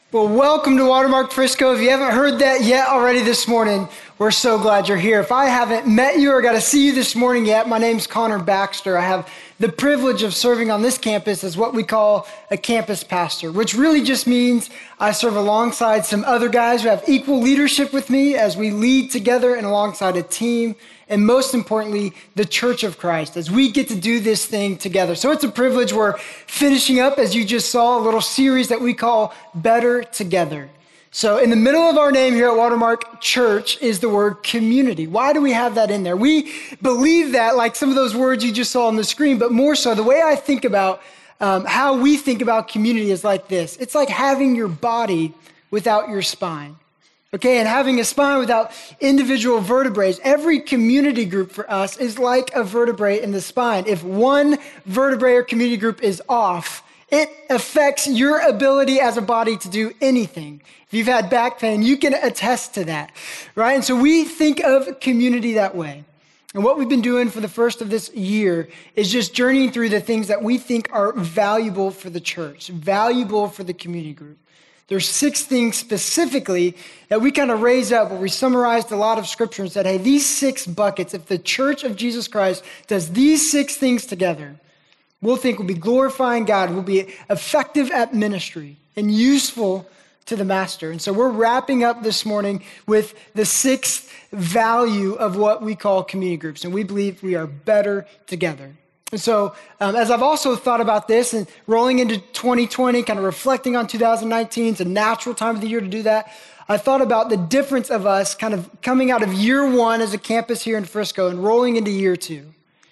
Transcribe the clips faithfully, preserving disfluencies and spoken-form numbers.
Well, welcome to Watermark Frisco. If you haven't heard that yet already this morning, we're so glad you're here. If I haven't met you or got to see you this morning yet, my name's Connor Baxter. I have the privilege of serving on this campus as what we call a campus pastor, which really just means I serve alongside some other guys who have equal leadership with me as we lead together and alongside a team, and most importantly, the Church of Christ, as we get to do this thing together. So it's a privilege. We're finishing up, as you just saw, a little series that we call Better Together. So in the middle of our name here at Watermark Church is the word community. Why do we have that in there? We believe that, like some of those words you just saw on the screen, but more so, the way I think about um, how we think about community is like this. It's like having your body without your spine. Okay, and having a spine without individual vertebrae. Every community group for us is like a vertebrae in the spine. If one vertebrae or community group is off, it affects your ability as a body to do anything. If you've had back pain, you can attest to that, right? And so we think of community that way. And what we've been doing for the first of this year is just journeying through the things that we think are valuable for the church, valuable for the community group. There's six things specifically that we kind of raised up where we summarized a lot of scripture and said, hey, these six buckets, if the Church of Jesus Christ does these six things together, we'll think we'll be glorifying God, we'll be effective at ministry and useful to the master. And so we're wrapping up this morning with the sixth value of what we call community groups. And we believe we are better together. And so um, as I've also thought about this and rolling into twenty twenty, kind of reflecting on two thousand nineteen, it's a natural time of the year to do that. I thought about the difference of us kind of coming out of year one as a campus here in Frisco and rolling into year two.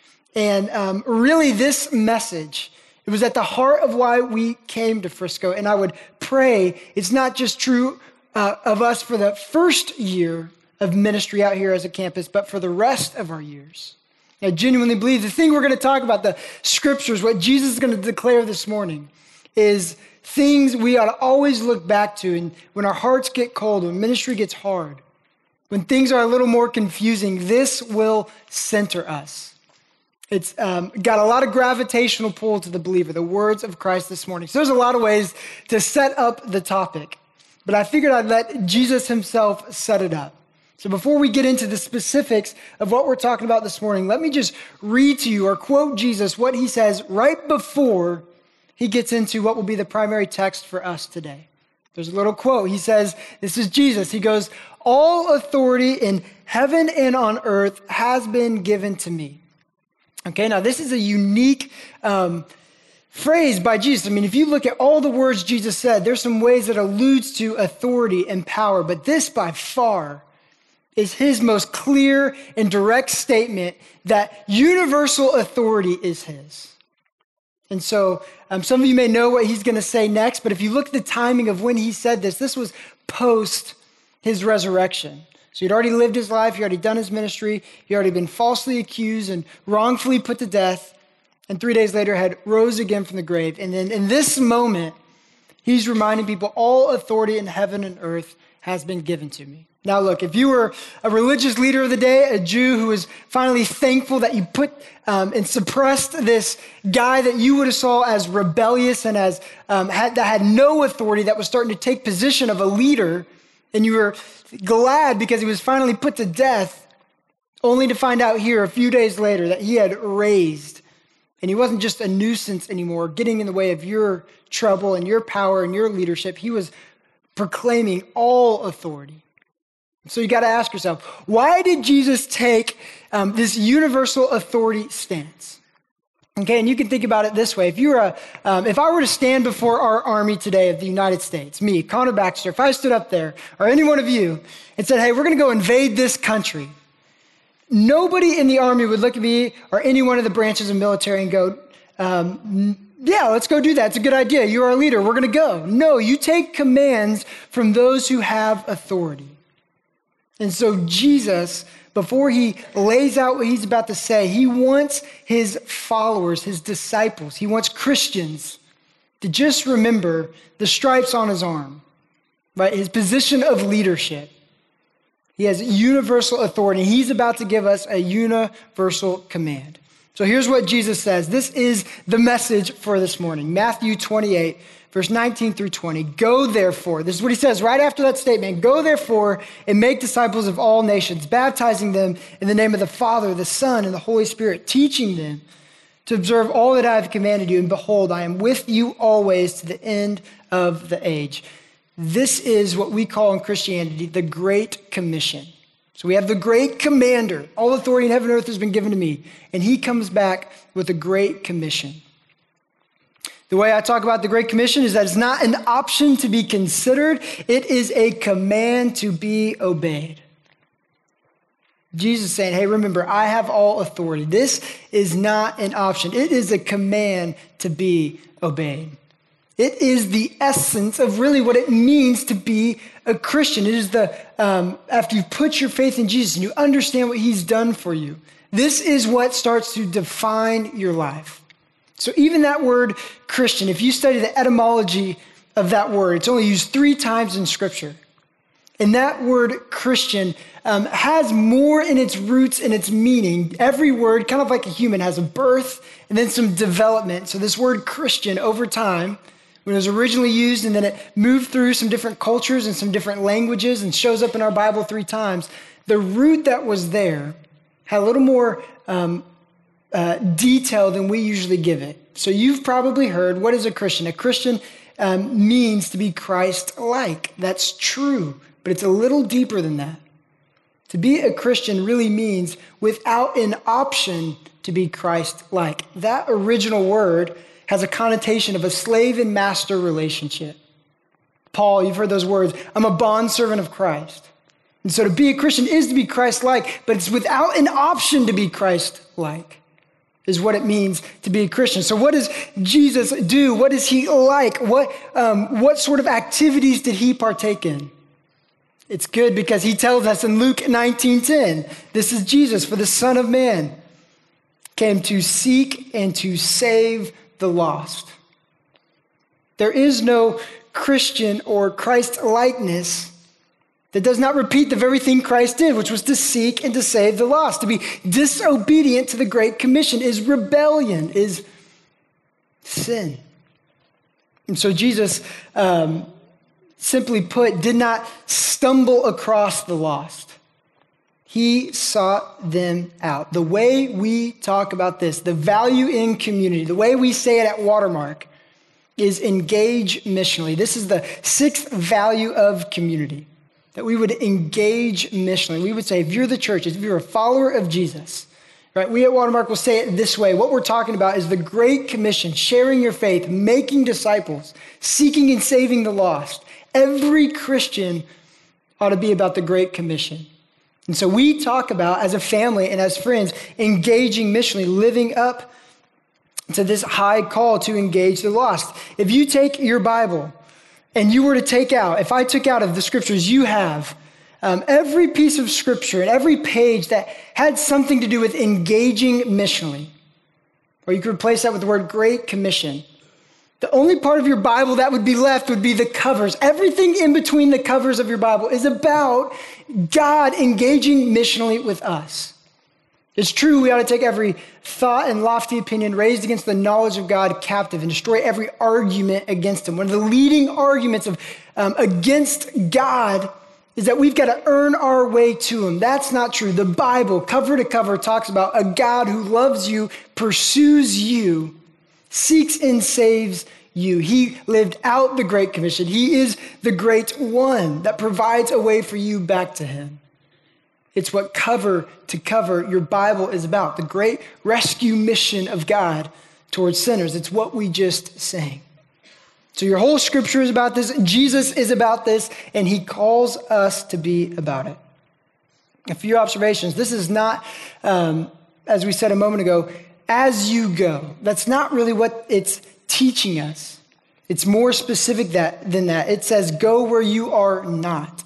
And um, really this message, it was at the heart of why we came to Frisco. And I would pray it's not just true uh, of us for the first year of ministry out here as a campus, but for the rest of our years. I genuinely believe the thing we're going to talk about, the scriptures, what Jesus is going to declare this morning, is things we ought to always look back to. And when our hearts get cold, when ministry gets hard, when things are a little more confusing, this will center us. It's um, got a lot of gravitational pull to the believer, the words of Christ this morning. So there's a lot of ways to set up the topic, but I figured I'd let Jesus himself set it up. So before we get into the specifics of what we're talking about this morning, let me just read to you or quote Jesus what he says right before he gets into what will be the primary text for us today. There's a little quote. He says, this is Jesus. He goes, all authority in heaven and on earth has been given to me. Okay, now this is a unique um, phrase by Jesus. I mean, if you look at all the words Jesus said, there's some ways that alludes to authority and power, but this by far is his most clear and direct statement that universal authority is his. And so um, some of you may know what he's going to say next, but if you look at the timing of when he said this, this was post his resurrection. So he'd already lived his life, he'd already done his ministry, he'd already been falsely accused and wrongfully put to death, and three days later had rose again from the grave. And then in this moment, he's reminding people, all authority in heaven and earth has been given to me. Now, look, if you were a religious leader of the day, a Jew who was finally thankful that you put um, and suppressed this guy that you would have saw as rebellious and as um, had, that had no authority, that was starting to take position of a leader, and you were glad because he was finally put to death, only to find out here a few days later that he had raised, and he wasn't just a nuisance anymore, getting in the way of your trouble and your power and your leadership. He was proclaiming all authority. So you got to ask yourself, why did Jesus take um, this universal authority stance? Okay, and you can think about it this way. If you were a, um, if I were to stand before our army today of the United States, me, Connor Baxter, if I stood up there, or any one of you, and said, hey, we're going to go invade this country, nobody in the army would look at me or any one of the branches of military and go, um, yeah, let's go do that. It's a good idea. You're our leader. We're going to go. No, you take commands from those who have authority. And so Jesus, before he lays out what he's about to say, he wants his followers, his disciples, he wants Christians to just remember the stripes on his arm, right? His position of leadership. He has universal authority. He's about to give us a universal command. So here's what Jesus says. This is the message for this morning. Matthew twenty-eight, verse nineteen through twenty. Go therefore, this is what he says right after that statement. Go therefore and make disciples of all nations, baptizing them in the name of the Father, the Son, and the Holy Spirit, teaching them to observe all that I have commanded you. And behold, I am with you always to the end of the age. This is what we call in Christianity the Great Commission. So we have the great commander. All authority in heaven and earth has been given to me. And he comes back with a great commission. The way I talk about the Great Commission is that it's not an option to be considered. It is a command to be obeyed. Jesus is saying, hey, remember, I have all authority. This is not an option. It is a command to be obeyed. It is the essence of really what it means to be a Christian. It is the, um, after you put your faith in Jesus and you understand what he's done for you, this is what starts to define your life. So even that word Christian, if you study the etymology of that word, it's only used three times in Scripture. And that word Christian um, has more in its roots and its meaning. Every word, kind of like a human, has a birth and then some development. So this word Christian over time, when it was originally used and then it moved through some different cultures and some different languages and shows up in our Bible three times, the root that was there had a little more um, uh, detail than we usually give it. So you've probably heard, what is a Christian? A Christian um, means to be Christ-like. That's true, but it's a little deeper than that. To be a Christian really means without an option to be Christ-like. That original word has a connotation of a slave and master relationship. Paul, you've heard those words, I'm a bondservant of Christ. And so to be a Christian is to be Christ-like, but it's without an option to be Christ-like, is what it means to be a Christian. So what does Jesus do? What is he like? What, um, what sort of activities did he partake in? It's good because he tells us in Luke nineteen ten, this is Jesus, for the Son of Man came to seek and to save the lost. There is no Christian or Christ-likeness that does not repeat the very thing Christ did, which was to seek and to save the lost. To be disobedient to the Great Commission is rebellion, is sin. And so Jesus, um, simply put, did not stumble across the lost. He sought them out. The way we talk about this, the value in community, the way we say it at Watermark is engage missionally. This is the sixth value of community, that we would engage missionally. We would say, if you're the church, if you're a follower of Jesus, right? We at Watermark will say it this way. What we're talking about is the Great Commission, sharing your faith, making disciples, seeking and saving the lost. Every Christian ought to be about the Great Commission. And so we talk about, as a family and as friends, engaging missionally, living up to this high call to engage the lost. If you take your Bible and you were to take out, if I took out of the scriptures you have, um, every piece of scripture and every page that had something to do with engaging missionally, or you could replace that with the word Great Commission, the only part of your Bible that would be left would be the covers. Everything in between the covers of your Bible is about God engaging missionally with us. It's true we ought to take every thought and lofty opinion raised against the knowledge of God captive and destroy every argument against him. One of the leading arguments of um, against God is that we've got to earn our way to him. That's not true. The Bible, cover to cover, talks about a God who loves you, pursues you, seeks and saves you. He lived out the Great Commission. He is the great one that provides a way for you back to him. It's what cover to cover your Bible is about, the great rescue mission of God towards sinners. It's what we just sang. So your whole scripture is about this. Jesus is about this, and he calls us to be about it. A few observations. This is not, um, as we said a moment ago, as you go. That's not really what it's teaching us. It's more specific that, than that. It says, go where you are not.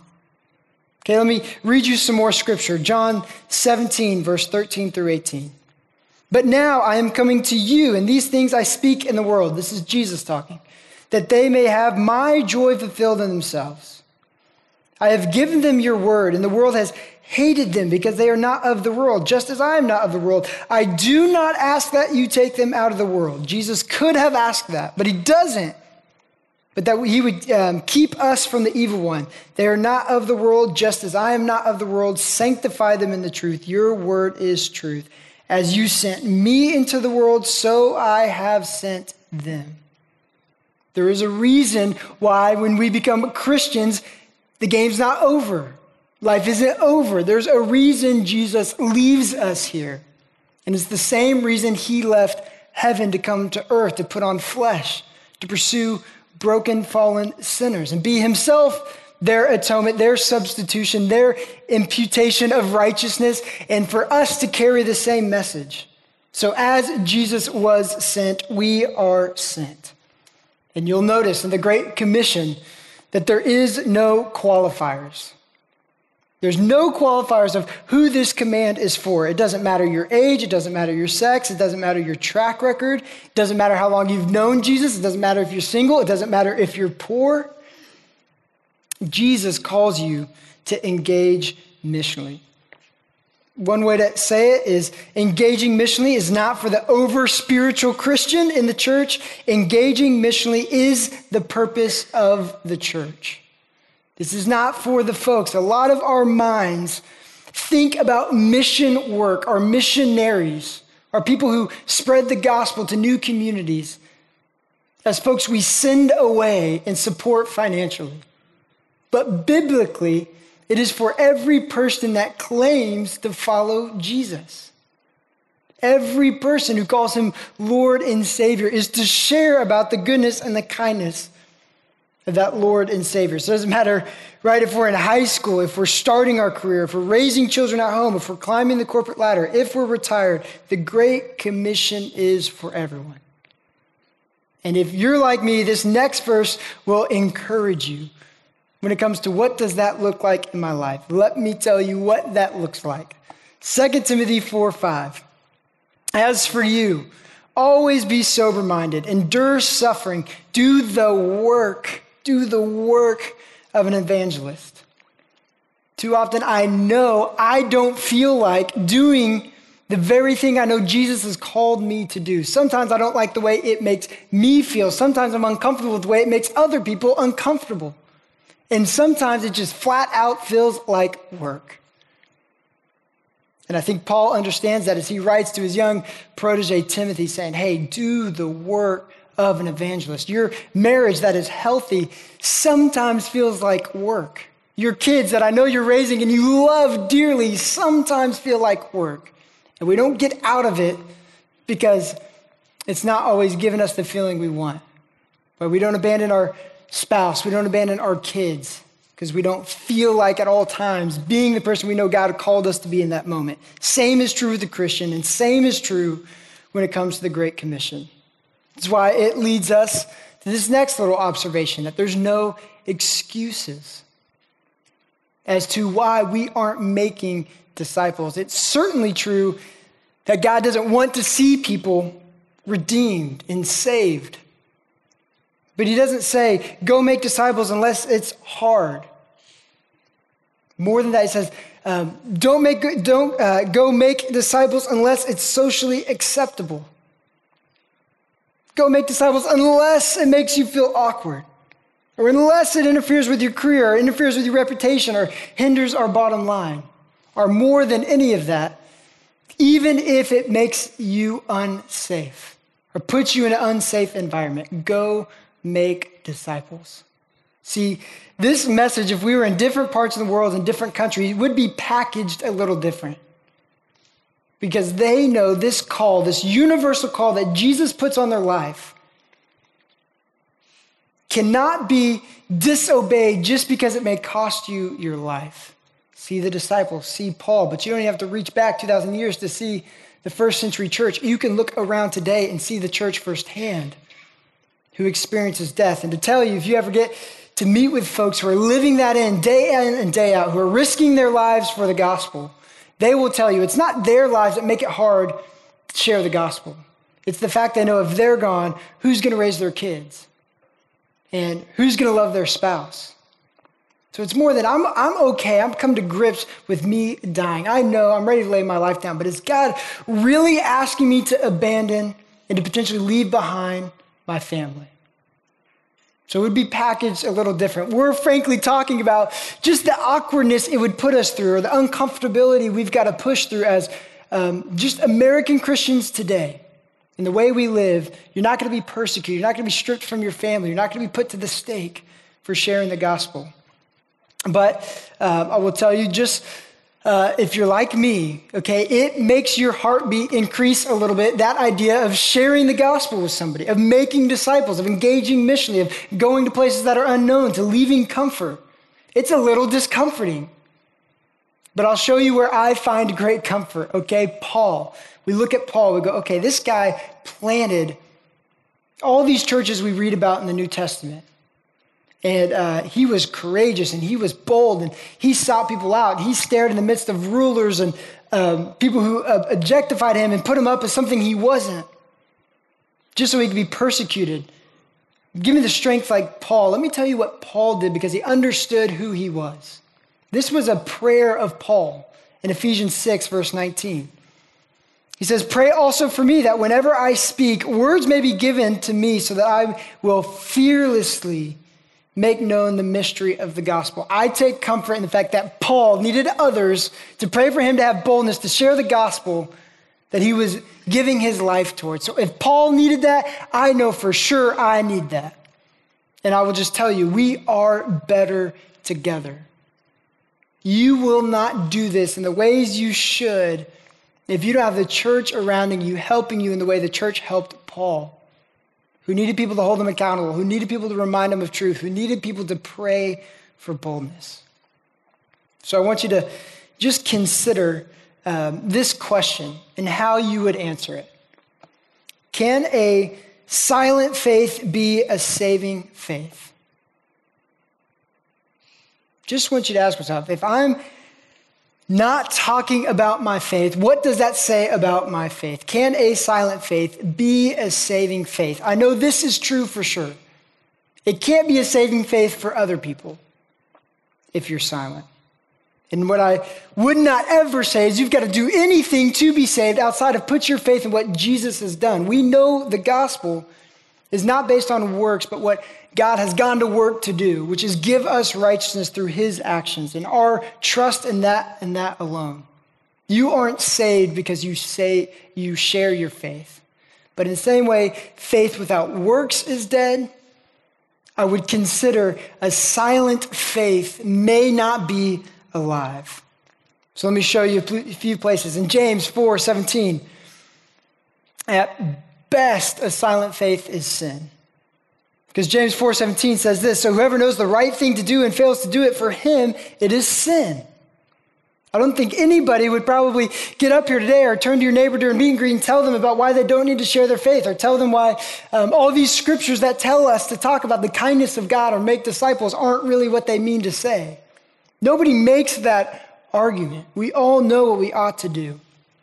Okay, let me read you some more scripture. John seventeen, verse thirteen through eighteen. But now I am coming to you, and these things I speak in the world. This is Jesus talking. That they may have my joy fulfilled in themselves. I have given them your word, and the world has hated them because they are not of the world, just as I am not of the world. I do not ask that you take them out of the world. Jesus could have asked that, but he doesn't. but that he would um, keep us from the evil one. They are not of the world, just as I am not of the world. Sanctify them in the truth. Your word is truth. As you sent me into the world, so I have sent them. There is a reason why when we become Christians, the game's not over. Life isn't over. There's a reason Jesus leaves us here. And it's the same reason he left heaven to come to earth, to put on flesh, to pursue broken, fallen sinners and be himself their atonement, their substitution, their imputation of righteousness, and for us to carry the same message. So as Jesus was sent, we are sent. And you'll notice in the Great Commission that there is no qualifiers. There's no qualifiers of who this command is for. It doesn't matter your age. It doesn't matter your sex. It doesn't matter your track record. It doesn't matter how long you've known Jesus. It doesn't matter if you're single. It doesn't matter if you're poor. Jesus calls you to engage missionally. One way to say it is engaging missionally is not for the over-spiritual Christian in the church. Engaging missionally is the purpose of the church. This is not for the folks. A lot of our minds think about mission work, our missionaries, our people who spread the gospel to new communities, as folks we send away and support financially. But biblically, it is for every person that claims to follow Jesus. Every person who calls him Lord and Savior is to share about the goodness and the kindness of that Lord and Savior. So it doesn't matter, right, if we're in high school, if we're starting our career, if we're raising children at home, if we're climbing the corporate ladder, if we're retired, the Great Commission is for everyone. And if you're like me, this next verse will encourage you when it comes to what does that look like in my life. Let me tell you what that looks like. Second Timothy four five. As for you, always be sober-minded, endure suffering, do the work, do the work of an evangelist. Too often I know I don't feel like doing the very thing I know Jesus has called me to do. Sometimes I don't like the way it makes me feel. Sometimes I'm uncomfortable with the way it makes other people uncomfortable. And sometimes it just flat out feels like work. And I think Paul understands that as he writes to his young protege, Timothy, saying, hey, do the work of an evangelist. Your marriage that is healthy sometimes feels like work. Your kids that I know you're raising and you love dearly sometimes feel like work. And we don't get out of it because it's not always giving us the feeling we want. But we don't abandon our spouse, we don't abandon our kids because we don't feel like at all times being the person we know God called us to be in that moment. Same is true with the Christian, and same is true when it comes to the Great Commission. That's why it leads us to this next little observation, that there's no excuses as to why we aren't making disciples. It's certainly true that God doesn't want to see people redeemed and saved. But he doesn't say, go make disciples unless it's hard. More than that, he says, um, don't make don't uh, go make disciples unless it's socially acceptable. Go make disciples unless it makes you feel awkward, or unless it interferes with your career, or interferes with your reputation, or hinders our bottom line, or more than any of that, even if it makes you unsafe, or puts you in an unsafe environment. Go make disciples. See, this message, if we were in different parts of the world, in different countries, would be packaged a little different. Because they know this call, this universal call that Jesus puts on their life, cannot be disobeyed just because it may cost you your life. See the disciples, see Paul, but you don't even have to reach back two thousand years to see the first century church. You can look around today and see the church firsthand, who experiences death. And to tell you, if you ever get to meet with folks who are living that in day in and day out, who are risking their lives for the gospel, they will tell you it's not their lives that make it hard to share the gospel. It's the fact they know if they're gone, who's going to raise their kids? And who's going to love their spouse? So it's more than I'm, I'm okay. I'm come to grips with me dying. I know I'm ready to lay my life down, but is God really asking me to abandon and to potentially leave behind my family? So it would be packaged a little different. We're frankly talking about just the awkwardness it would put us through, or the uncomfortability we've got to push through as um, just American Christians today. In the way we live, you're not going to be persecuted. You're not going to be stripped from your family. You're not going to be put to the stake for sharing the gospel. But uh, I will tell you, just uh, if you're like me, okay, it makes your heartbeat increase a little bit. That idea of sharing the gospel with somebody, of making disciples, of engaging missionally, of going to places that are unknown, to leaving comfort. It's a little discomforting. But I'll show you where I find great comfort, okay? Paul. We look at Paul, we go, okay, this guy planted all these churches we read about in the New Testament. And uh, he was courageous and he was bold and he sought people out. He stared in the midst of rulers and um, people who uh, objectified him and put him up as something he wasn't, just so he could be persecuted. Give me the strength like Paul. Let me tell you what Paul did, because he understood who he was. This was a prayer of Paul in Ephesians six, verse nineteen. He says, pray also for me that whenever I speak, words may be given to me so that I will fearlessly make known the mystery of the gospel. I take comfort in the fact that Paul needed others to pray for him to have boldness to share the gospel that he was giving his life towards. So if Paul needed that, I know for sure I need that. And I will just tell you, we are better together. You will not do this in the ways you should if you don't have the church around you helping you in the way the church helped Paul, who needed people to hold him accountable, who needed people to remind him of truth, who needed people to pray for boldness. So I want you to just consider um, this question and how you would answer it. Can a silent faith be a saving faith? Just want you to ask yourself, if I'm not talking about my faith, what does that say about my faith? Can a silent faith be a saving faith? I know this is true for sure. It can't be a saving faith for other people if you're silent. And what I would not ever say is you've got to do anything to be saved outside of put your faith in what Jesus has done. We know the gospel is not based on works, but what God has gone to work to do, which is give us righteousness through his actions and our trust in that and that alone. You aren't saved because you say you share your faith. But in the same way, faith without works is dead. I would consider a silent faith may not be alive. So let me show you a few places. In James four seventeen, at best, a silent faith is sin. Because James four seventeen says this, so whoever knows the right thing to do and fails to do it, for him, it is sin. I don't think anybody would probably get up here today or turn to your neighbor during meet and greet and tell them about why they don't need to share their faith, or tell them why um, all these scriptures that tell us to talk about the kindness of God or make disciples aren't really what they mean to say. Nobody makes that argument. We all know what we ought to do.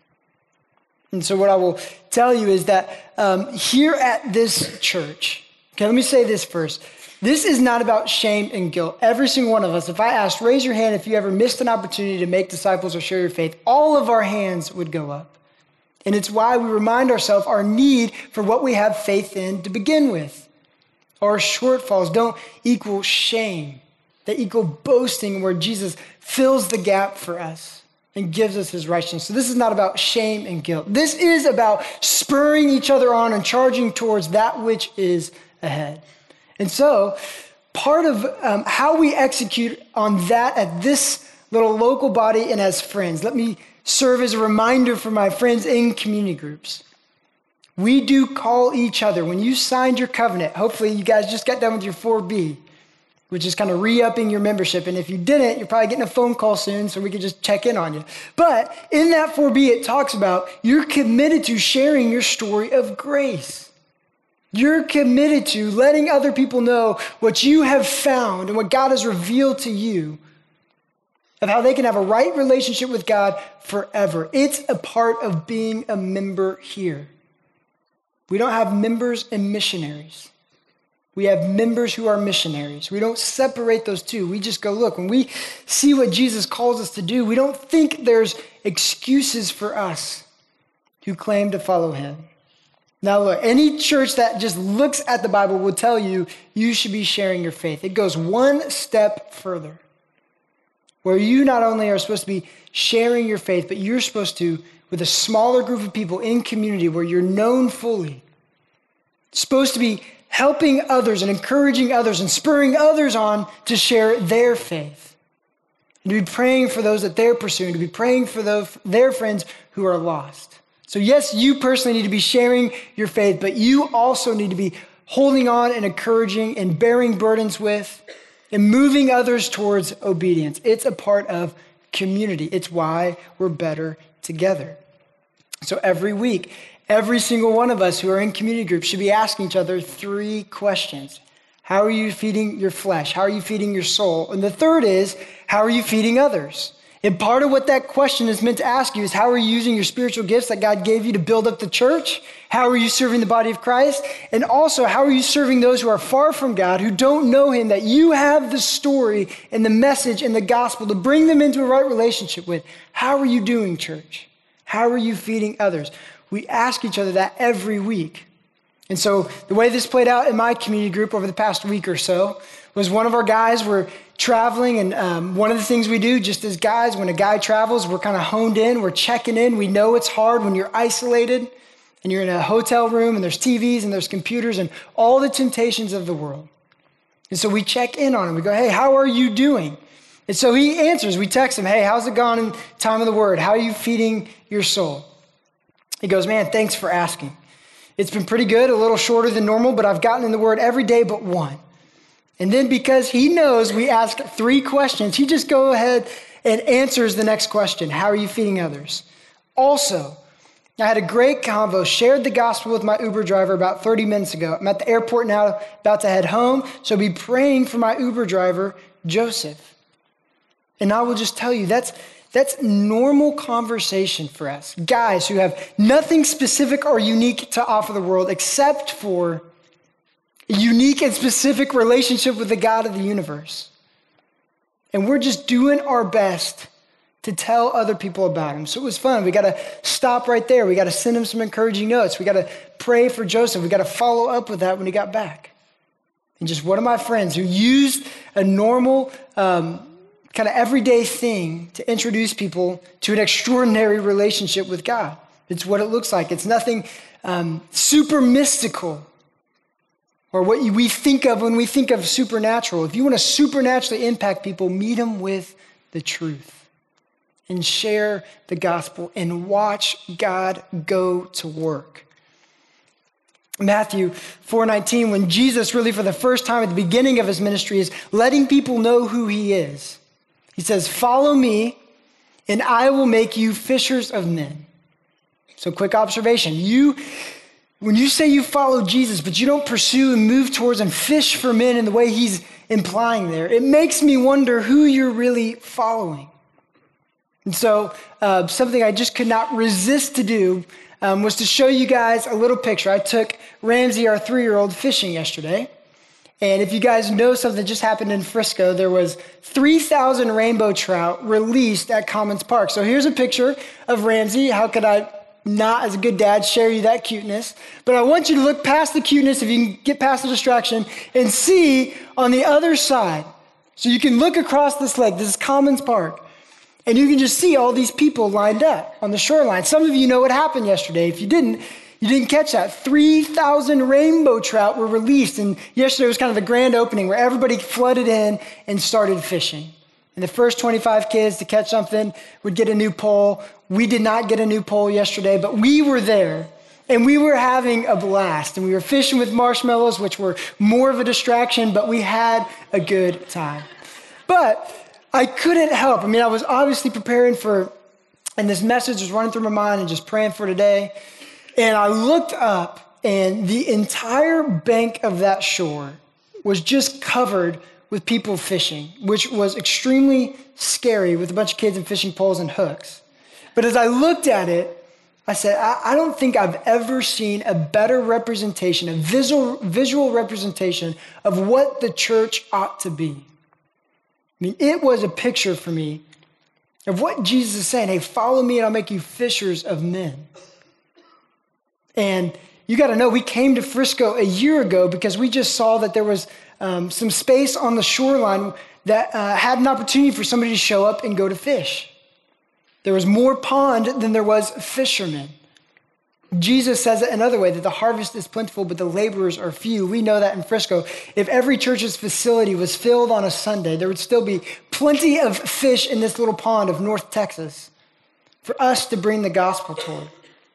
And so what I will tell you is that um, here at this church, okay, let me say this first. This is not about shame and guilt. Every single one of us, if I asked, raise your hand if you ever missed an opportunity to make disciples or share your faith, all of our hands would go up. And it's why we remind ourselves our need for what we have faith in to begin with. Our shortfalls don't equal shame. They equal boasting, where Jesus fills the gap for us and gives us his righteousness. So this is not about shame and guilt. This is about spurring each other on and charging towards that which is ahead. And so part of um, how we execute on that at this little local body and as friends, let me serve as a reminder for my friends in community groups. We do call each other. When you signed your covenant, hopefully you guys just got done with your four B, which is kind of re-upping your membership. And if you didn't, you're probably getting a phone call soon so we can just check in on you. But in that four B, it talks about you're committed to sharing your story of grace. You're committed to letting other people know what you have found and what God has revealed to you of how they can have a right relationship with God forever. It's a part of being a member here. We don't have members and missionaries. We have members who are missionaries. We don't separate those two. We just go, look, when we see what Jesus calls us to do, we don't think there's excuses for us who claim to follow him. Now look, any church that just looks at the Bible will tell you you should be sharing your faith. It goes one step further, where you not only are supposed to be sharing your faith, but you're supposed to, with a smaller group of people in community where you're known fully, supposed to be helping others and encouraging others and spurring others on to share their faith. And to be praying for those that they're pursuing, to be praying for those, their friends who are lost. So yes, you personally need to be sharing your faith, but you also need to be holding on and encouraging and bearing burdens with and moving others towards obedience. It's a part of community. It's why we're better together. So every week, every single one of us who are in community groups should be asking each other three questions. How are you feeding your flesh? How are you feeding your soul? And the third is, how are you feeding others? And part of what that question is meant to ask you is, how are you using your spiritual gifts that God gave you to build up the church? How are you serving the body of Christ? And also, how are you serving those who are far from God, who don't know him, that you have the story and the message and the gospel to bring them into a right relationship with? How are you doing, church? How are you feeding others? We ask each other that every week. And so the way this played out in my community group over the past week or so was one of our guys were traveling, and um, one of the things we do just as guys, when a guy travels, we're kind of honed in, we're checking in. We know it's hard when you're isolated and you're in a hotel room and there's T Vs and there's computers and all the temptations of the world. And so we check in on him. We go, hey, how are you doing? And so he answers. We text him, hey, how's it gone in time of the word? How are you feeding your soul? He goes, man, thanks for asking. It's been pretty good, a little shorter than normal, but I've gotten in the word every day but one. And then because he knows we ask three questions, he just goes ahead and answers the next question. How are you feeding others? Also, I had a great convo, shared the gospel with my Uber driver about thirty minutes ago. I'm at the airport now, about to head home, so I'll be praying for my Uber driver, Joseph. And I will just tell you, that's That's normal conversation for us, guys who have nothing specific or unique to offer the world except for a unique and specific relationship with the God of the universe. And we're just doing our best to tell other people about him. So it was fun. We got to stop right there. We got to send him some encouraging notes. We got to pray for Joseph. We got to follow up with that when he got back. And just one of my friends who used a normal um, kind of everyday thing to introduce people to an extraordinary relationship with God. It's what it looks like. It's nothing um, super mystical or what we think of when we think of supernatural. If you want to supernaturally impact people, meet them with the truth and share the gospel and watch God go to work. Matthew four nineteen, when Jesus really for the first time at the beginning of his ministry is letting people know who he is. He says, follow me and I will make you fishers of men. So quick observation, you, when you say you follow Jesus, but you don't pursue and move towards and fish for men in the way he's implying there, it makes me wonder who you're really following. And so uh, something I just could not resist to do um, was to show you guys a little picture. I took Ramsey, our three-year-old, fishing yesterday. And if you guys know something that just happened in Frisco, there was three thousand rainbow trout released at Commons Park. So here's a picture of Ramsey. How could I not, as a good dad, share you that cuteness? But I want you to look past the cuteness, if you can get past the distraction, and see on the other side. So you can look across this lake. This is Commons Park. And you can just see all these people lined up on the shoreline. Some of you know what happened yesterday. If you didn't, You didn't catch that. three thousand rainbow trout were released. And yesterday was kind of the grand opening where everybody flooded in and started fishing. And the first twenty-five kids to catch something would get a new pole. We did not get a new pole yesterday, but we were there. And we were having a blast. And we were fishing with marshmallows, which were more of a distraction, but we had a good time. But I couldn't help. I mean, I was obviously preparing for, and this message was running through my mind and just praying for today. And I looked up, and the entire bank of that shore was just covered with people fishing, which was extremely scary with a bunch of kids and fishing poles and hooks. But as I looked at it, I said, I, I don't think I've ever seen a better representation, a visual, visual representation of what the church ought to be. I mean, it was a picture for me of what Jesus is saying. Hey, follow me and I'll make you fishers of men. And you got to know, we came to Frisco a year ago because we just saw that there was um, some space on the shoreline that uh, had an opportunity for somebody to show up and go to fish. There was more pond than there was fishermen. Jesus says it another way, that the harvest is plentiful, but the laborers are few. We know that in Frisco. If every church's facility was filled on a Sunday, there would still be plenty of fish in this little pond of North Texas for us to bring the gospel toward.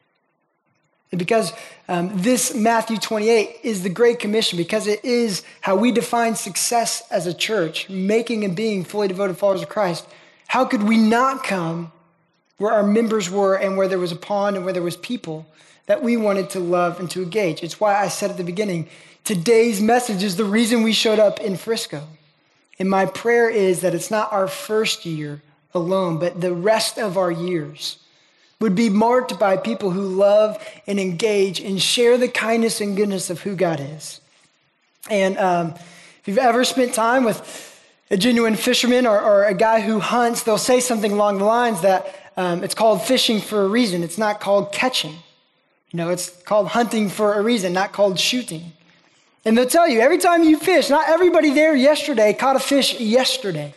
And because um, this Matthew twenty-eight is the Great Commission, because it is how we define success as a church, making and being fully devoted followers of Christ, how could we not come where our members were and where there was a pond and where there was people that we wanted to love and to engage? It's why I said at the beginning, today's message is the reason we showed up in Frisco. And my prayer is that it's not our first year alone, but the rest of our years would be marked by people who love and engage and share the kindness and goodness of who God is. And um, if you've ever spent time with a genuine fisherman or, or a guy who hunts, they'll say something along the lines that um, it's called fishing for a reason. It's not called catching. You know, it's called hunting for a reason, not called shooting. And they'll tell you, every time you fish, not everybody there yesterday caught a fish yesterday.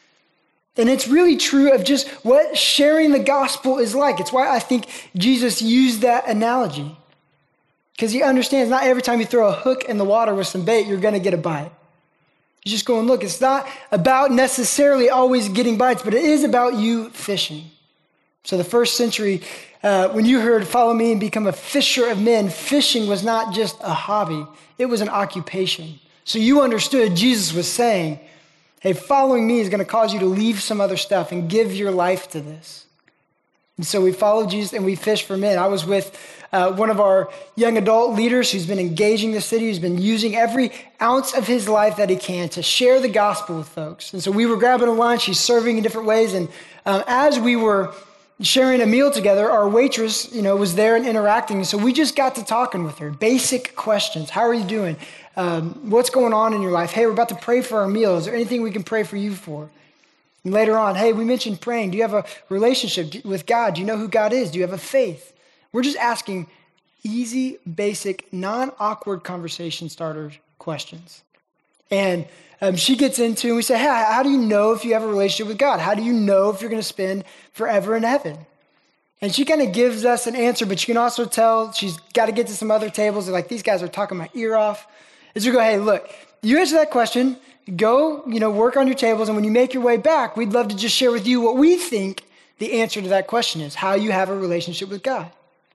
And it's really true of just what sharing the gospel is like. It's why I think Jesus used that analogy. Because he understands not every time you throw a hook in the water with some bait, you're going to get a bite. You just go and look. It's not about necessarily always getting bites, but it is about you fishing. So the first century, uh, when you heard, follow me and become a fisher of men, fishing was not just a hobby. It was an occupation. So you understood Jesus was saying, hey, following me is going to cause you to leave some other stuff and give your life to this. And so we followed Jesus and we fished for men. I was with uh, one of our young adult leaders who's been engaging the city, who's been using every ounce of his life that he can to share the gospel with folks. And so we were grabbing a lunch. He's serving in different ways. And um, as we were sharing a meal together, our waitress, you know, was there and interacting. And so we just got to talking with her. Basic questions. How are you doing? Um, what's going on in your life? Hey, we're about to pray for our meal. Is there anything we can pray for you for? And later on, hey, we mentioned praying. Do you have a relationship with God? Do you know who God is? Do you have a faith? We're just asking easy, basic, non-awkward conversation starter questions. And um, she gets into, and we say, hey, how do you know if you have a relationship with God? How do you know if you're going to spend forever in heaven? And she kind of gives us an answer, but you can also tell she's got to get to some other tables. They're like, these guys are talking my ear off. Is we go, hey, look, you answer that question, go, you know, work on your tables, and when you make your way back, we'd love to just share with you what we think the answer to that question is, how you have a relationship with God.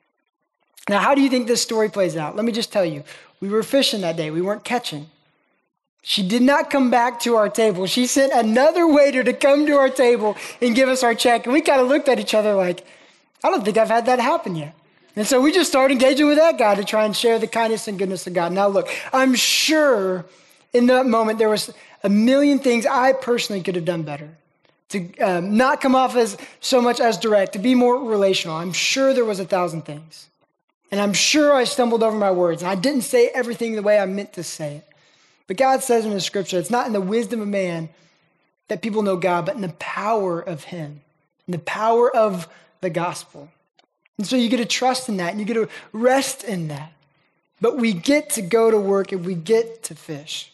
Now, how do you think this story plays out? Let me just tell you, we were fishing that day. We weren't catching. She did not come back to our table. She sent another waiter to come to our table and give us our check, and we kind of looked at each other like, I don't think I've had that happen yet. And so we just started engaging with that guy to try and share the kindness and goodness of God. Now, look, I'm sure in that moment there was a million things I personally could have done better to um, not come off as so much as direct, to be more relational. I'm sure there was a thousand things. And I'm sure I stumbled over my words, and I didn't say everything the way I meant to say it. But God says in the scripture, it's not in the wisdom of man that people know God, but in the power of him, in the power of the gospel. And so you get to trust in that, and you get to rest in that. But we get to go to work and we get to fish.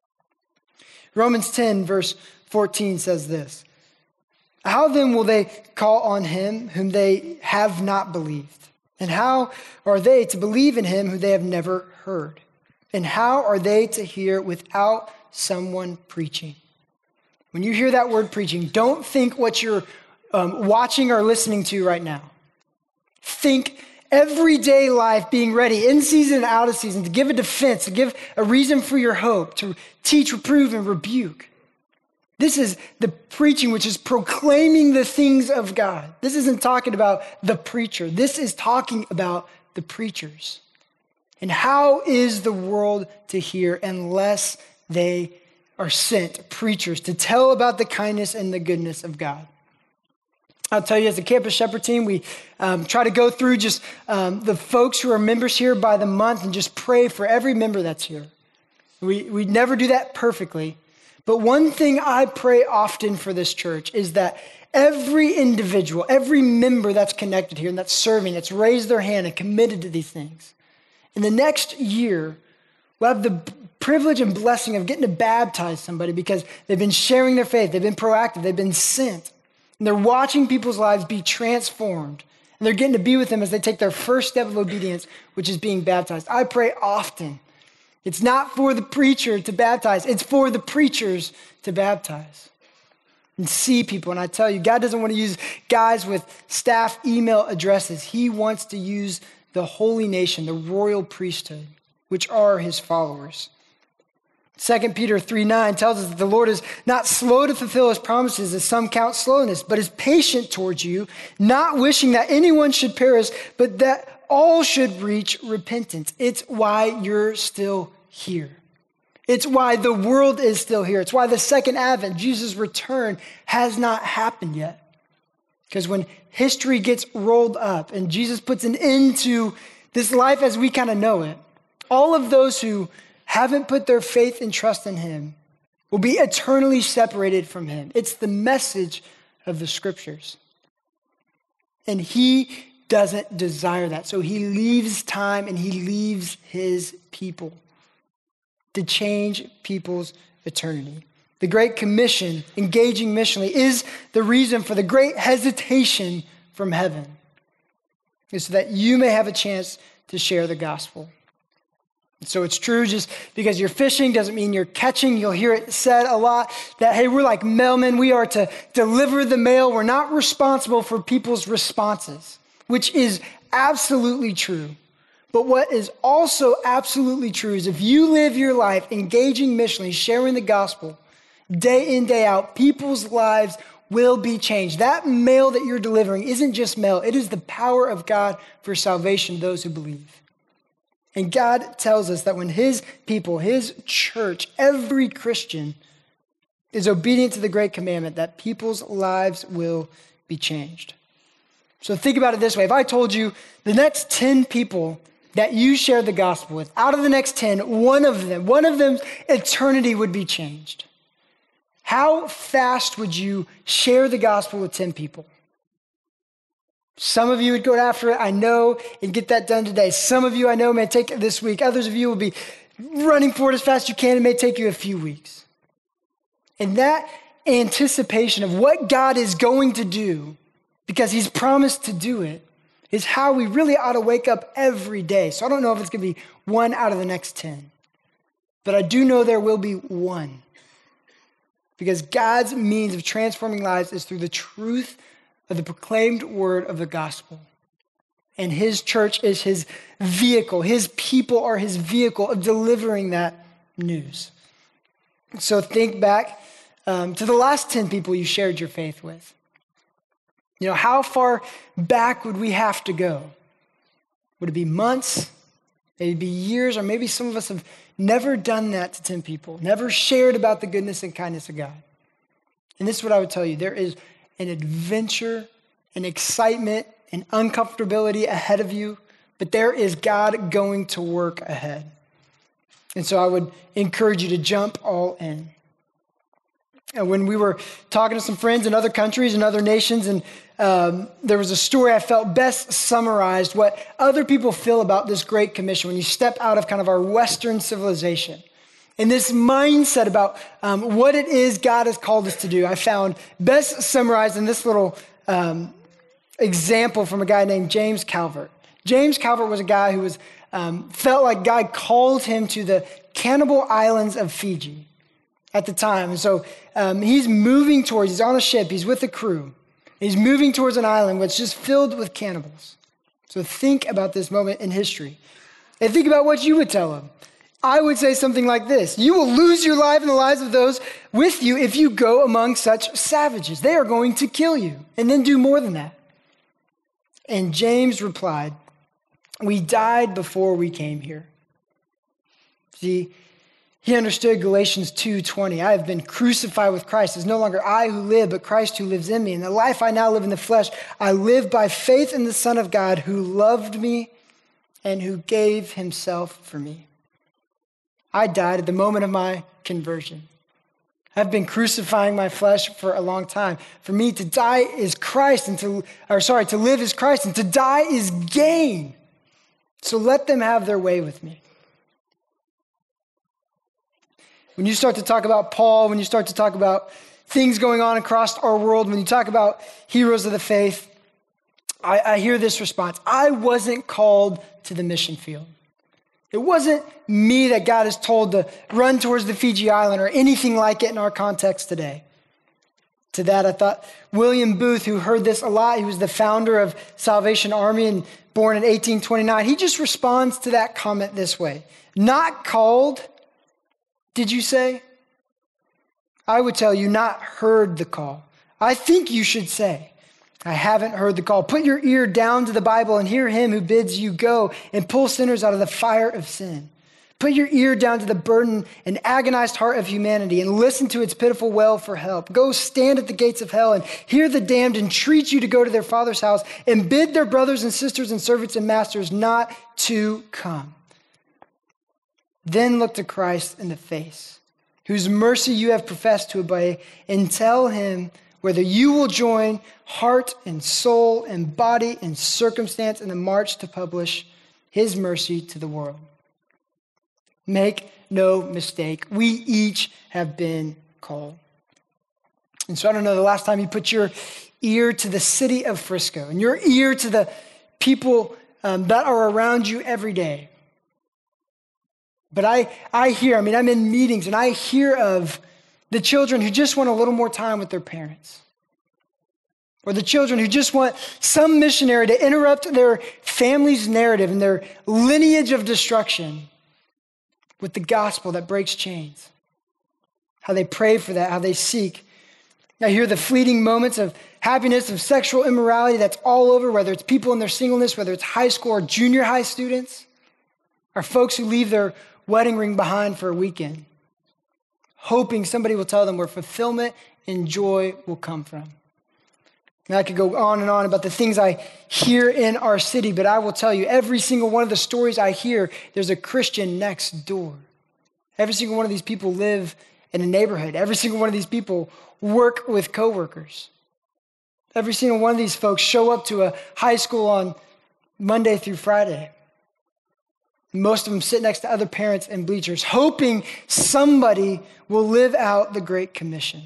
Romans ten, verse fourteen says this, how then will they call on him whom they have not believed? And how are they to believe in him who they have never heard? And how are they to hear without someone preaching? When you hear that word preaching, don't think what you're um, watching or listening to right now. Think everyday life being ready in season and out of season to give a defense, to give a reason for your hope, to teach, reprove, and rebuke. This is the preaching, which is proclaiming the things of God. This isn't talking about the preacher. This is talking about the preachers. And how is the world to hear unless they are sent preachers to tell about the kindness and the goodness of God? I'll tell you, as a Campus Shepherd team, we um, try to go through just um, the folks who are members here by the month and just pray for every member that's here. We, we never do that perfectly. But one thing I pray often for this church is that every individual, every member that's connected here and that's serving, that's raised their hand and committed to these things, In the next year, we'll have the privilege and blessing of getting to baptize somebody because they've been sharing their faith, they've been proactive, they've been sent, and they're watching people's lives be transformed, and they're getting to be with them as they take their first step of obedience, which is being baptized. I pray often. It's not for the preacher to baptize, it's for the preachers to baptize and see people. And I tell you, God doesn't want to use guys with staff email addresses. He wants to use the holy nation, the royal priesthood, which are his followers. Second Peter three nine tells us that the Lord is not slow to fulfill his promises, as some count slowness, but is patient towards you, not wishing that anyone should perish, but that all should reach repentance. It's why you're still here. It's why the world is still here. It's why the second advent, Jesus' return, has not happened yet. Because when history gets rolled up and Jesus puts an end to this life as we kind of know it, all of those who haven't put their faith and trust in him will be eternally separated from him. It's the message of the scriptures. And he doesn't desire that. So he leaves time and he leaves his people to change people's eternity. The Great Commission, engaging missionally, is the reason for the great hesitation from heaven. It's so that you may have a chance to share the gospel. So it's true, just because you're fishing doesn't mean you're catching. You'll hear it said a lot that, hey, we're like mailmen. We are to deliver the mail. We're not responsible for people's responses, which is absolutely true. But what is also absolutely true is if you live your life engaging missionally, sharing the gospel, day in, day out, people's lives will be changed. That mail that you're delivering isn't just mail. It is the power of God for salvation to those who believe. And God tells us that when his people, his church, every Christian is obedient to the great commandment, that people's lives will be changed. So think about it this way. If I told you the next ten people that you shared the gospel with, out of the next ten, one of them, one of them's eternity would be changed. How fast would you share the gospel with ten people? Some of you would go after it, I know, and get that done today. Some of you I know may take it this week. Others of you will be running for it as fast as you can. It may take you a few weeks. And that anticipation of what God is going to do, because he's promised to do it, is how we really ought to wake up every day. So I don't know if it's going to be one out of the next ten, but I do know there will be one. Because God's means of transforming lives is through the truth of the proclaimed word of the gospel. And his church is his vehicle. His people are his vehicle of delivering that news. So think back um, to the last ten people you shared your faith with. You know, how far back would we have to go? Would it be months? Maybe be years, or maybe some of us have never done that to ten people, never shared about the goodness and kindness of God. And this is what I would tell you. There is an adventure, an excitement, an uncomfortability ahead of you, but there is God going to work ahead. And so I would encourage you to jump all in. And when we were talking to some friends in other countries and other nations, and um, there was a story I felt best summarized what other people feel about this Great Commission when you step out of kind of our Western civilization. And this mindset about um, what it is God has called us to do, I found best summarized in this little um, example from a guy named James Calvert. James Calvert was a guy who was um, felt like God called him to the cannibal islands of Fiji at the time. And so um, he's moving towards, he's on a ship, he's with a crew. He's moving towards an island which is just filled with cannibals. So think about this moment in history. And think about what you would tell him. I would say something like this: you will lose your life and the lives of those with you if you go among such savages. They are going to kill you and then do more than that. And James replied, we died before we came here. See, he understood Galatians two twenty. I have been crucified with Christ. It's no longer I who live, but Christ who lives in me. And the life I now live in the flesh, I live by faith in the Son of God who loved me and who gave himself for me. I died at the moment of my conversion. I've been crucifying my flesh for a long time. For me, to die is Christ, and to, or sorry, to live is Christ, and to die is gain. So let them have their way with me. When you start to talk about Paul, when you start to talk about things going on across our world, when you talk about heroes of the faith, I, I hear this response. I wasn't called to the mission field. It wasn't me that God has told to run towards the Fiji Island or anything like it in our context today. To that, I thought William Booth, who heard this a lot, he was the founder of Salvation Army and born in eighteen twenty-nine. He just responds to that comment this way. Not called, did you say? I would tell you, not heard the call. I think you should say, I haven't heard the call. Put your ear down to the Bible and hear him who bids you go and pull sinners out of the fire of sin. Put your ear down to the burdened and agonized heart of humanity and listen to its pitiful wail for help. Go stand at the gates of hell and hear the damned entreat you to go to their Father's house and bid their brothers and sisters and servants and masters not to come. Then look to Christ in the face, whose mercy you have professed to obey, and tell him whether you will join heart and soul and body and circumstance in the march to publish his mercy to the world. Make no mistake, we each have been called. And so I don't know the last time you put your ear to the city of Frisco and your ear to the people um, that are around you every day. But I, I hear, I mean, I'm in meetings and I hear of the children who just want a little more time with their parents. Or the children who just want some missionary to interrupt their family's narrative and their lineage of destruction with the gospel that breaks chains. How they pray for that, how they seek. I hear the fleeting moments of happiness, of sexual immorality that's all over, whether it's people in their singleness, whether it's high school or junior high students, or folks who leave their wedding ring behind for a weekend, hoping somebody will tell them where fulfillment and joy will come from. And I could go on and on about the things I hear in our city, but I will tell you, every single one of the stories I hear, there's a Christian next door. Every single one of these people live in a neighborhood. Every single one of these people work with coworkers. Every single one of these folks show up to a high school on Monday through Friday. Most of them sit next to other parents in bleachers, hoping somebody will live out the Great Commission.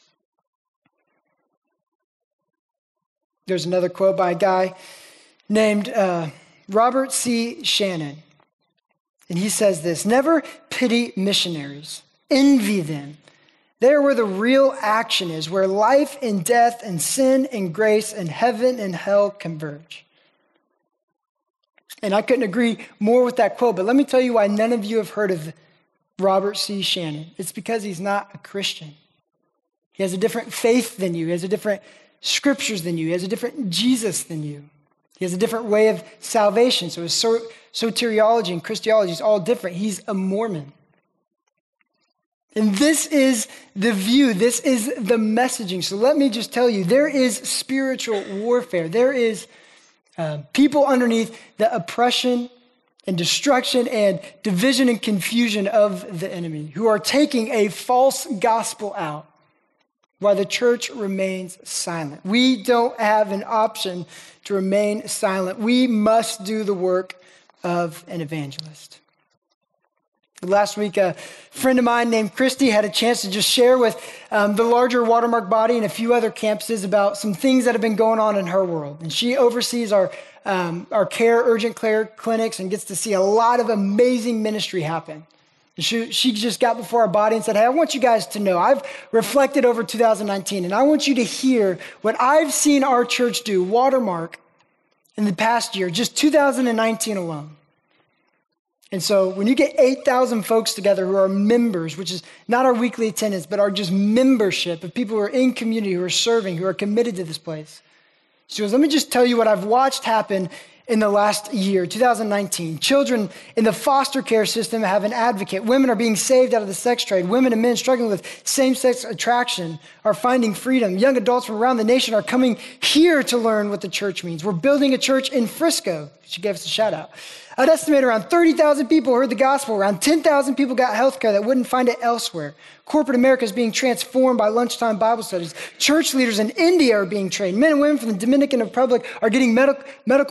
There's another quote by a guy named uh, Robert C. Shannon. And he says this, never pity missionaries, envy them. They're where the real action is, where life and death and sin and grace and heaven and hell converge. And I couldn't agree more with that quote, but let me tell you why none of you have heard of Robert C. Shannon. It's because he's not a Christian. He has a different faith than you. He has a different scriptures than you. He has a different Jesus than you. He has a different way of salvation. So his soteriology and Christology is all different. He's a Mormon. And this is the view. This is the messaging. So let me just tell you, there is spiritual warfare. There is uh, people underneath the oppression and destruction and division and confusion of the enemy who are taking a false gospel out while the church remains silent. We don't have an option to remain silent. We must do the work of an evangelist. Last week, a friend of mine named Christy had a chance to just share with um, the larger Watermark body and a few other campuses about some things that have been going on in her world. And she oversees our um, our care, urgent care clinics and gets to see a lot of amazing ministry happen. And she, she just got before our body and said, hey, I want you guys to know, I've reflected over two thousand nineteen, and I want you to hear what I've seen our church do, Watermark, in the past year, just two thousand nineteen alone. And so when you get eight thousand folks together who are members, which is not our weekly attendance, but our just membership of people who are in community, who are serving, who are committed to this place. She goes, let me just tell you what I've watched happen in the last year, two thousand nineteen. Children in the foster care system have an advocate. Women are being saved out of the sex trade. Women and men struggling with same-sex attraction are finding freedom. Young adults from around the nation are coming here to learn what the church means. We're building a church in Frisco. She gave us a shout out. I'd estimate around thirty thousand people heard the gospel. Around ten thousand people got health care that wouldn't find it elsewhere. Corporate America is being transformed by lunchtime Bible studies. Church leaders in India are being trained. Men and women from the Dominican Republic are getting medical medical care. And she goes,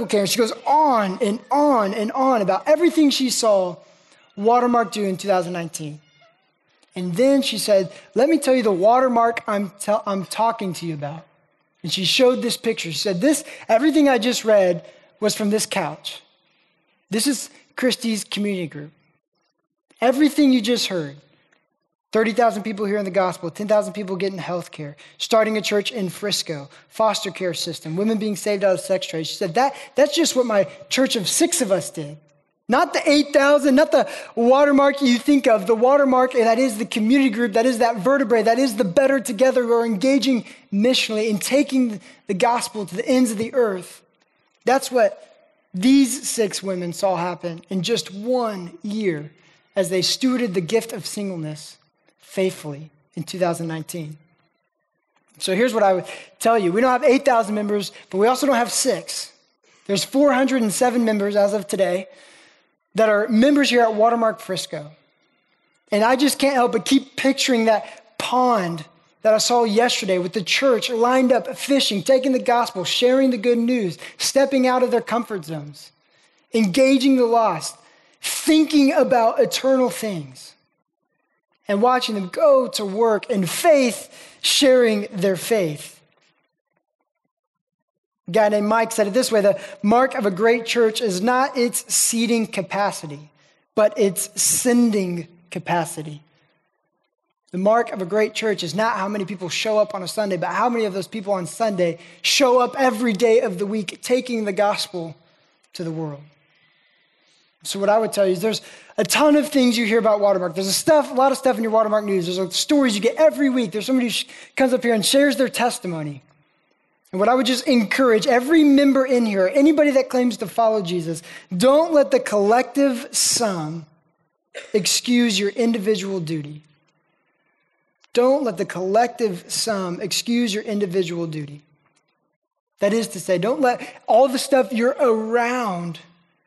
goes on and on and on about everything she saw Watermark do in two thousand nineteen. And then she said, let me tell you the watermark I'm, te- I'm talking to you about. And she showed this picture. She said, this, everything I just read was from this couch. This is Christy's community group. Everything you just heard, thirty thousand people hearing the gospel, ten thousand people getting health care, starting a church in Frisco, foster care system, women being saved out of sex trade. She said, that, that's just what my church of six of us did. Not the eight thousand, not the watermark you think of. The watermark, that is the community group, that is that vertebrae, that is the better together who are engaging missionally in taking the gospel to the ends of the earth. That's what these six women saw happen in just one year as they stewarded the gift of singleness faithfully in two thousand nineteen. So here's what I would tell you. We don't have eight thousand members, but we also don't have six. There's four hundred seven members as of today that are members here at Watermark Frisco. And I just can't help but keep picturing that pond that I saw yesterday with the church lined up, fishing, taking the gospel, sharing the good news, stepping out of their comfort zones, engaging the lost, thinking about eternal things, and watching them go to work in faith, sharing their faith. A guy named Mike said it this way: the mark of a great church is not its seating capacity, but its sending capacity. The mark of a great church is not how many people show up on a Sunday, but how many of those people on Sunday show up every day of the week, taking the gospel to the world. So what I would tell you is there's a ton of things you hear about Watermark. There's a stuff, a lot of stuff in your Watermark news. There's like stories you get every week. There's somebody who comes up here and shares their testimony. And what I would just encourage every member in here, anybody that claims to follow Jesus, don't let the collective sum excuse your individual duty. Don't let the collective sum excuse your individual duty. That is to say, don't let all the stuff you're around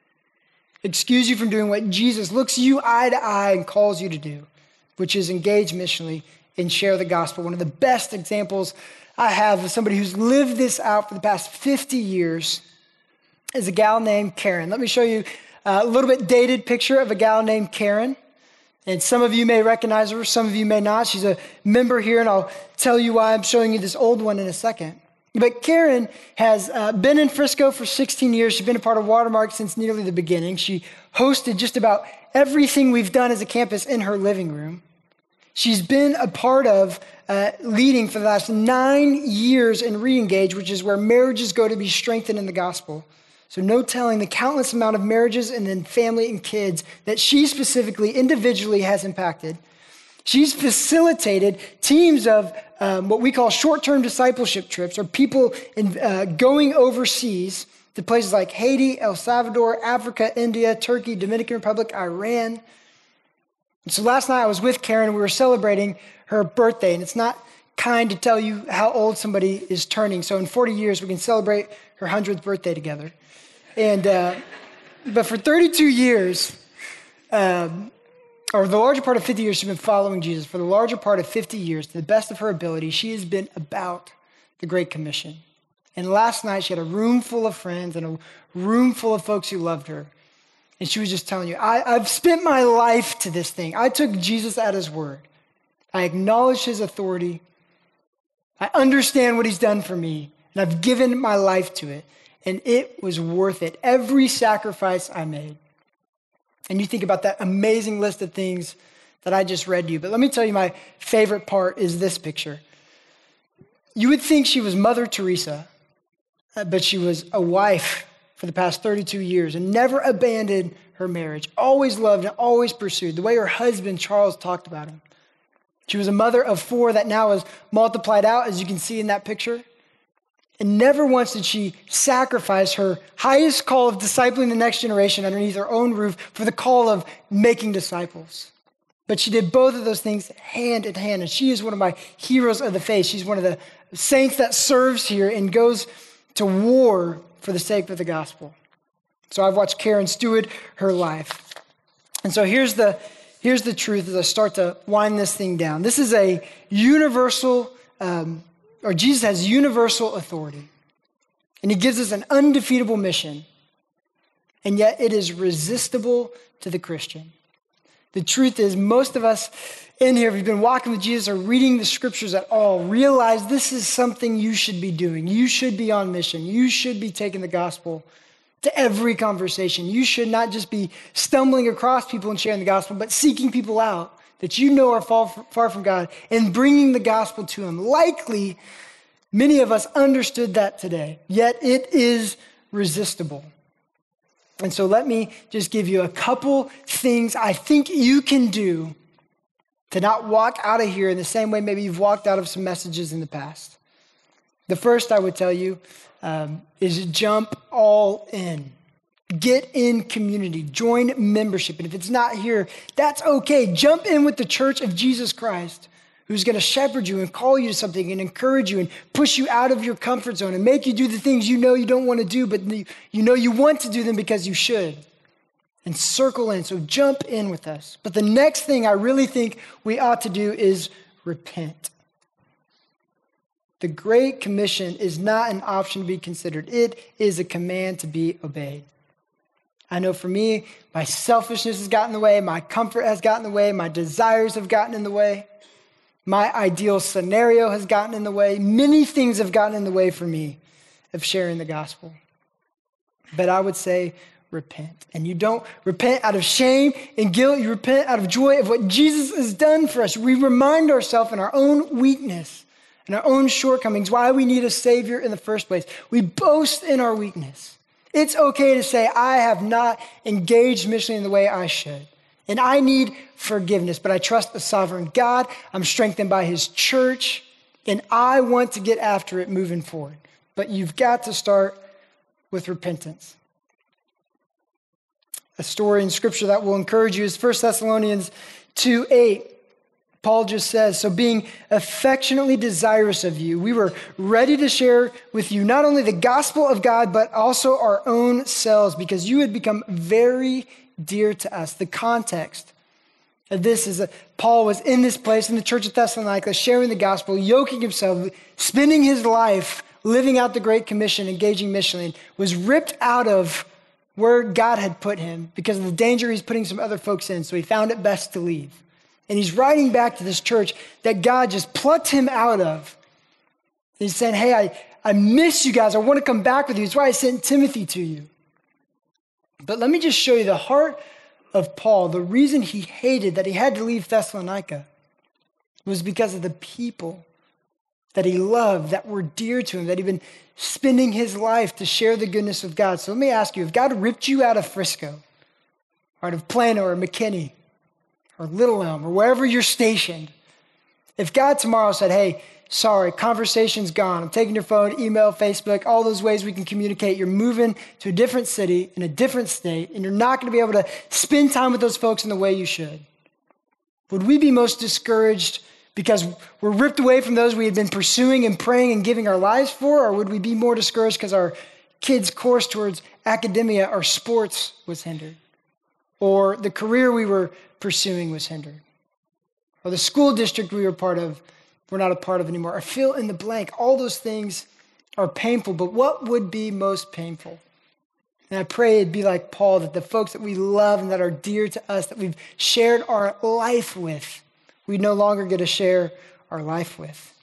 excuse you from doing what Jesus looks you eye to eye and calls you to do, which is engage missionally and share the gospel. One of the best examples I have of somebody who's lived this out for the past fifty years is a gal named Karen. Let me show you a little bit dated picture of a gal named Karen. And some of you may recognize her, some of you may not. She's a member here, and I'll tell you why I'm showing you this old one in a second. But Karen has uh, been in Frisco for sixteen years. She's been a part of Watermark since nearly the beginning. She hosted just about everything we've done as a campus in her living room. She's been a part of uh, leading for the last nine years in Reengage, which is where marriages go to be strengthened in the gospel. So no telling the countless amount of marriages and then family and kids that she specifically, individually has impacted. She's facilitated teams of um, what we call short-term discipleship trips, or people in, uh, going overseas to places like Haiti, El Salvador, Africa, India, Turkey, Dominican Republic, Iran. And so last night I was with Karen and we were celebrating her birthday, and it's not kind to tell you how old somebody is turning. So in forty years, we can celebrate her hundredth birthday together. And, uh, but for thirty-two years, um, or the larger part of fifty years, she's been following Jesus. For the larger part of fifty years, to the best of her ability, she has been about the Great Commission. And last night, she had a room full of friends and a room full of folks who loved her. And she was just telling you, I, I've spent my life to this thing. I took Jesus at his word. I acknowledge his authority. I understand what he's done for me, and I've given my life to it. And it was worth it. Every sacrifice I made. And you think about that amazing list of things that I just read to you. But let me tell you, my favorite part is this picture. You would think she was Mother Teresa, but she was a wife for the past thirty-two years and never abandoned her marriage. Always loved and always pursued, the way her husband, Charles, talked about him. She was a mother of four that now is multiplied out, as you can see in that picture. And never once did she sacrifice her highest call of discipling the next generation underneath her own roof for the call of making disciples. But she did both of those things hand in hand. And she is one of my heroes of the faith. She's one of the saints that serves here and goes to war for the sake of the gospel. So I've watched Karen steward her life. And so here's the, here's the truth as I start to wind this thing down. This is a universal um or Jesus has universal authority, and he gives us an undefeatable mission and yet it is resistible to the Christian. The truth is, most of us in here, if you've been walking with Jesus or reading the scriptures at all, realize this is something you should be doing. You should be on mission. You should be taking the gospel to every conversation. You should not just be stumbling across people and sharing the gospel, but seeking people out that you know are far from God and bringing the gospel to them. Likely, many of us understood that today, yet it is resistible. And so let me just give you a couple things I think you can do to not walk out of here in the same way maybe you've walked out of some messages in the past. The first I would tell you um, is jump all in. Get in community. Join membership. And if it's not here, that's okay. Jump in with the Church of Jesus Christ, who's going to shepherd you and call you to something and encourage you and push you out of your comfort zone and make you do the things you know you don't want to do, but you know you want to do them because you should. And circle in. So jump in with us. But the next thing I really think we ought to do is repent. The Great Commission is not an option to be considered. It is a command to be obeyed. I know for me, my selfishness has gotten in the way, my comfort has gotten in the way, my desires have gotten in the way, my ideal scenario has gotten in the way. Many things have gotten in the way for me of sharing the gospel. But I would say, repent. And you don't repent out of shame and guilt. You repent out of joy of what Jesus has done for us. We remind ourselves in our own weakness and our own shortcomings why we need a Savior in the first place. We boast in our weakness. It's okay to say, I have not engaged missionally in the way I should. And I need forgiveness, but I trust the sovereign God. I'm strengthened by his church, and I want to get after it moving forward. But you've got to start with repentance. A story in scripture that will encourage you is First Thessalonians two eight. Paul just says, so being affectionately desirous of you, we were ready to share with you not only the gospel of God, but also our own selves, because you had become very dear to us. The context of this is that Paul was in this place in the church of Thessalonica, sharing the gospel, yoking himself, spending his life living out the Great Commission, engaging missionally, was ripped out of where God had put him because of the danger he's putting some other folks in. So he found it best to leave. And he's writing back to this church that God just plucked him out of. He's saying, hey, I, I miss you guys. I want to come back with you. That's why I sent Timothy to you. But let me just show you the heart of Paul. The reason he hated that he had to leave Thessalonica was because of the people that he loved, that were dear to him, that he'd been spending his life to share the goodness of God. So let me ask you, if God ripped you out of Frisco, or out of Plano or McKinney, or Little Elm, or wherever you're stationed, if God tomorrow said, hey, sorry, conversation's gone. I'm taking your phone, email, Facebook, all those ways we can communicate. You're moving to a different city in a different state, and you're not going to be able to spend time with those folks in the way you should. Would we be most discouraged because we're ripped away from those we had been pursuing and praying and giving our lives for? Or would we be more discouraged because our kids' course towards academia or sports was hindered? Or the career we were pursuing was hindered? Or the school district we were part of, we're not a part of anymore? Or fill in the blank. All those things are painful, but what would be most painful? And I pray it'd be like Paul, that the folks that we love and that are dear to us, that we've shared our life with, we no longer get to share our life with.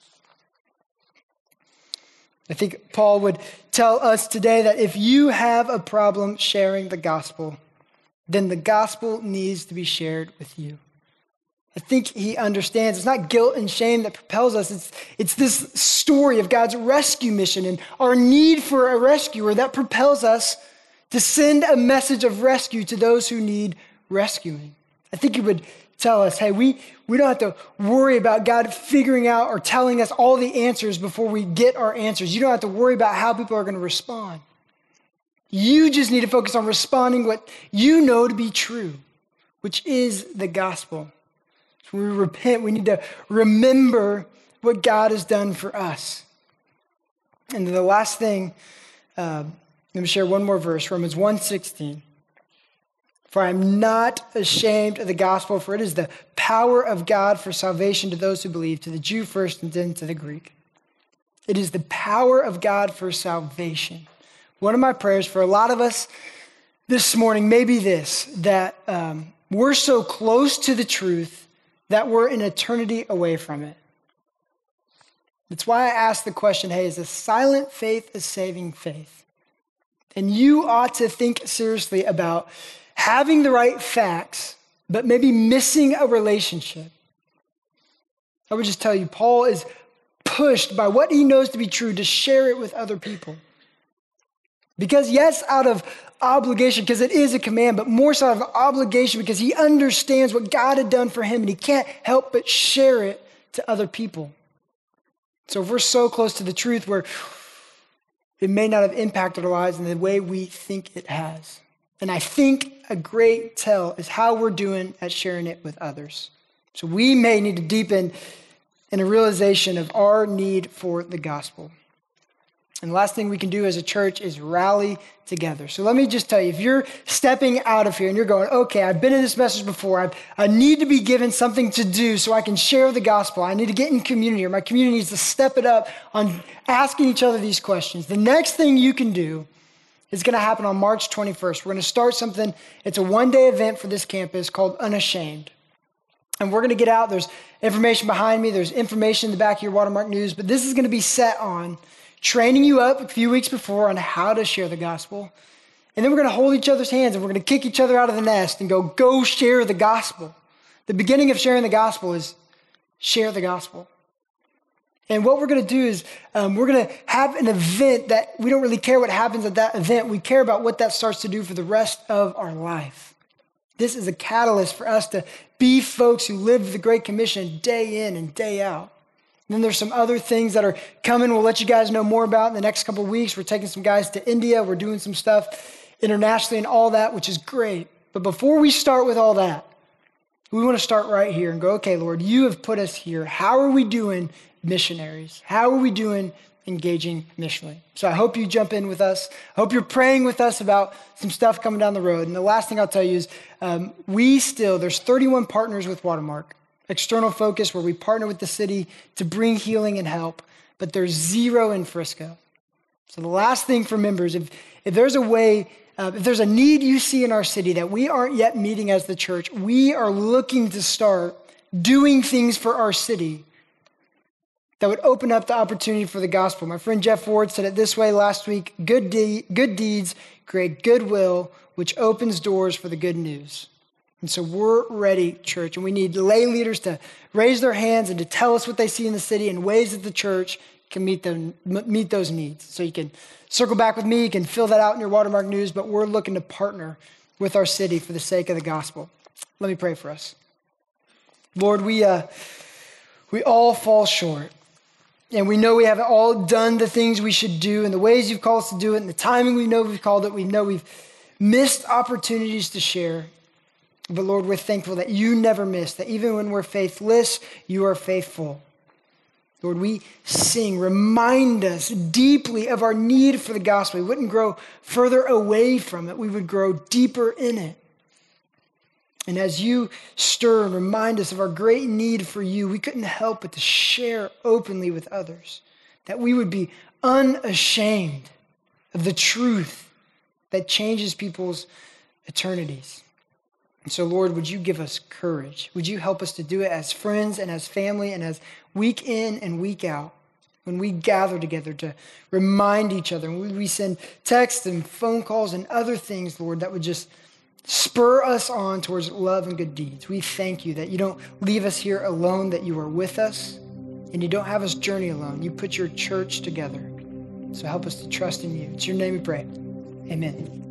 I think Paul would tell us today that if you have a problem sharing the gospel, then the gospel needs to be shared with you. I think he understands it's not guilt and shame that propels us. It's, it's this story of God's rescue mission and our need for a rescuer that propels us to send a message of rescue to those who need rescuing. I think he would tell us, hey, we, we don't have to worry about God figuring out or telling us all the answers before we get our answers. You don't have to worry about how people are going to respond. You just need to focus on responding what you know to be true, which is the gospel. So when we repent, we need to remember what God has done for us. And then the last thing, uh, let me share one more verse, Romans one sixteen. For I am not ashamed of the gospel, for it is the power of God for salvation to those who believe, to the Jew first and then to the Greek. It is the power of God for salvation. One of my prayers for a lot of us this morning may be this, that um, we're so close to the truth that we're an eternity away from it. That's why I asked the question, hey, is a silent faith a saving faith? And you ought to think seriously about having the right facts, but maybe missing a relationship. I would just tell you, Paul is pushed by what he knows to be true to share it with other people. Because yes, out of obligation, because it is a command, but more so out of obligation because he understands what God had done for him and he can't help but share it to other people. So if we're so close to the truth where it may not have impacted our lives in the way we think it has. And I think a great tell is how we're doing at sharing it with others. So we may need to deepen in a realization of our need for the gospel. And the last thing we can do as a church is rally together. So let me just tell you, if you're stepping out of here and you're going, okay, I've been in this message before. I, I need to be given something to do so I can share the gospel. I need to get in community, or my community needs to step it up on asking each other these questions. The next thing you can do is going to happen on March twenty-first. We're going to start something. It's a one-day event for this campus called Unashamed. And we're going to get out. There's information behind me. There's information in the back of your Watermark News. But this is going to be set on training you up a few weeks before on how to share the gospel. And then we're going to hold each other's hands and we're going to kick each other out of the nest and go, go share the gospel. The beginning of sharing the gospel is share the gospel. And what we're going to do is um, we're going to have an event that we don't really care what happens at that event. We care about what that starts to do for the rest of our life. This is a catalyst for us to be folks who live the Great Commission day in and day out. And then there's some other things that are coming we'll let you guys know more about in the next couple of weeks. We're taking some guys to India. We're doing some stuff internationally and all that, which is great. But before we start with all that, we want to start right here and go, okay, Lord, you have put us here. How are we doing missionaries? How are we doing engaging missionally? So I hope you jump in with us. I hope you're praying with us about some stuff coming down the road. And the last thing I'll tell you is um, we still, there's thirty-one partners with Watermark. External focus where we partner with the city to bring healing and help, but there's zero in Frisco. So the last thing for members, if, if there's a way, uh, if there's a need you see in our city that we aren't yet meeting as the church, we are looking to start doing things for our city that would open up the opportunity for the gospel. My friend Jeff Ward said it this way last week: good, de- good deeds create goodwill, which opens doors for the good news. And so we're ready, church, and we need lay leaders to raise their hands and to tell us what they see in the city in ways that the church can meet them, meet those needs. So you can circle back with me, you can fill that out in your Watermark News, but we're looking to partner with our city for the sake of the gospel. Let me pray for us. Lord, we uh, we all fall short, and we know we haven't all done the things we should do and the ways you've called us to do it and the timing we know we've called it. We know we've missed opportunities to share. But Lord, we're thankful that you never miss, that even when we're faithless, you are faithful. Lord, we sing, remind us deeply of our need for the gospel. We wouldn't grow further away from it. We would grow deeper in it. And as you stir and remind us of our great need for you, we couldn't help but to share openly with others, that we would be unashamed of the truth that changes people's eternities. And so, Lord, would you give us courage? Would you help us to do it as friends and as family and as week in and week out when we gather together to remind each other, and we send texts and phone calls and other things, Lord, that would just spur us on towards love and good deeds. We thank you that you don't leave us here alone, that you are with us, and you don't have us journey alone. You put your church together. So help us to trust in you. It's your name we pray. Amen.